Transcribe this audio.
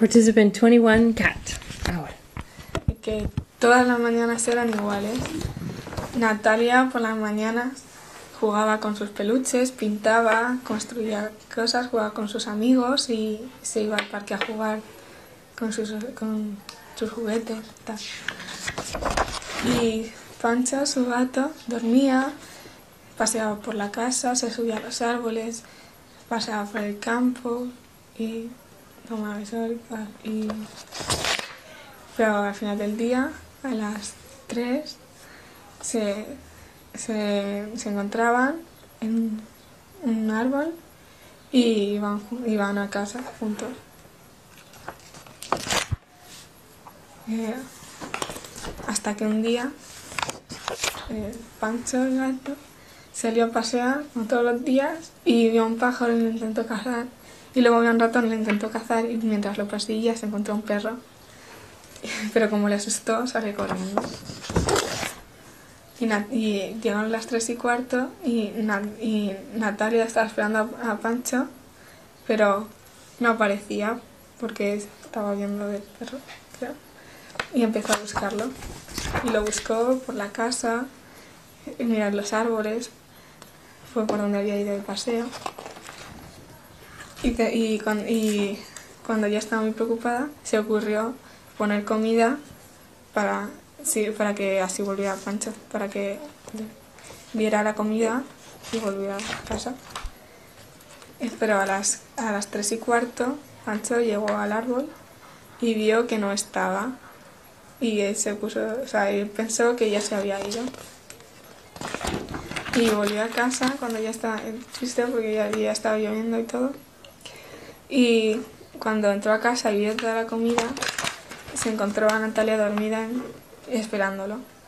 Participant 21, Cat. Ahora. Que todas las mañanas eran iguales. Natalia por las mañanas jugaba con sus peluches, pintaba, construía cosas, jugaba con sus amigos y se iba al parque a jugar con sus juguetes. Tal. Y Pancho, su gato, dormía, paseaba por la casa, se subía a los árboles, paseaba por el campo y tomaba el sol. Pero al final del día, a las 3, se encontraban en un árbol y iban a casa juntos. Hasta que un día Pancho, el gato, salió a pasear como todos los días y vio un pájaro y lo intentó cazar. Y luego vio un ratón y lo intentó cazar y mientras lo perseguía se encontró un perro. Pero como le asustó, salió corriendo. Y llegaron las 3:15 y Natalia estaba esperando a Pancho, pero no aparecía porque estaba viendo del perro, creo. Y empezó a buscarlo. Y lo buscó por la casa, mirar los árboles, fue por donde había ido de paseo. Y cuando ya estaba muy preocupada, se ocurrió poner comida para que así volviera Pancho, para que viera la comida y volviera a casa. Pero a las 3:15 Pancho llegó al árbol y vio que no estaba. Y él él pensó que ya se había ido. Y volvió a casa cuando ya estaba triste porque ya estaba lloviendo y todo. Y cuando entró a casa y vio toda la comida, se encontró a Natalia dormida esperándolo.